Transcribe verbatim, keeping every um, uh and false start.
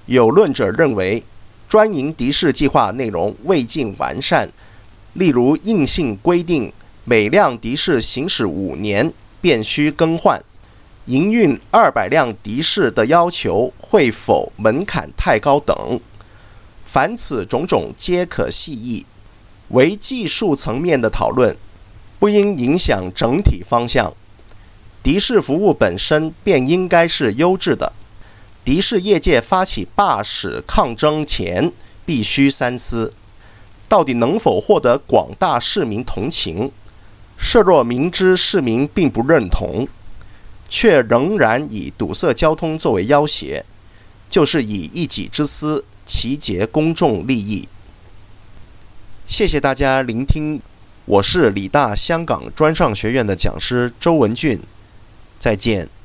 有论者认为，专营的士计划内容未尽完善，例如硬性规定每辆的士行驶五年便需更换，营运二百辆的士的要求会否门槛太高等。凡此种种皆可细议，为技术层面的讨论，不应影响整体方向。的士服务本身便应该是优质的，的士业界发起罢驶抗争前必须三思，到底能否获得广大市民同情？设若明知市民并不认同，却仍然以堵塞交通作为要挟，就是以一己之私齐结公众利益。谢谢大家聆听，我是理大香港专上学院的讲师周文俊，再见。